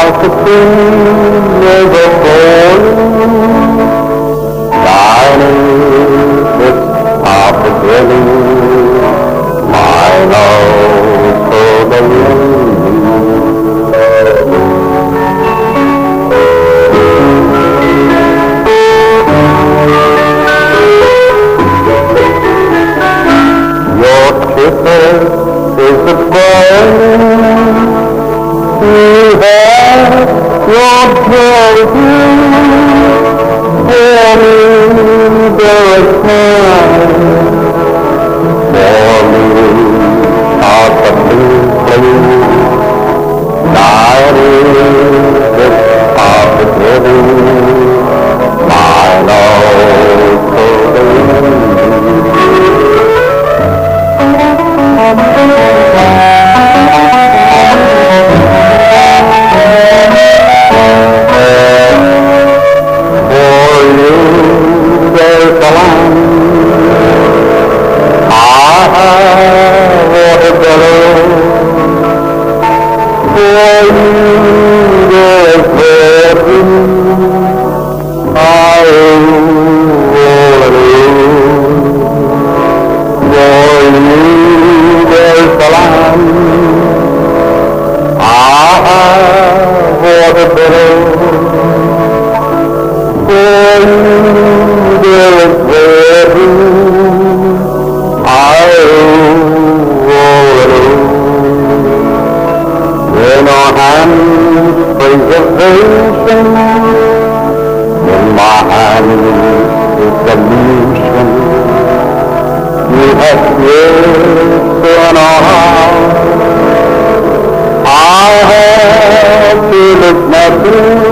like a tree never falling, shining its half a grilling, my love for the wind. Your kisses is a burning, you have your purity, for me there is time, for me are the blue flames, guiding this heart of living, my love for the wind. Preservation in my hand is solution. You have given all I have to look nothing.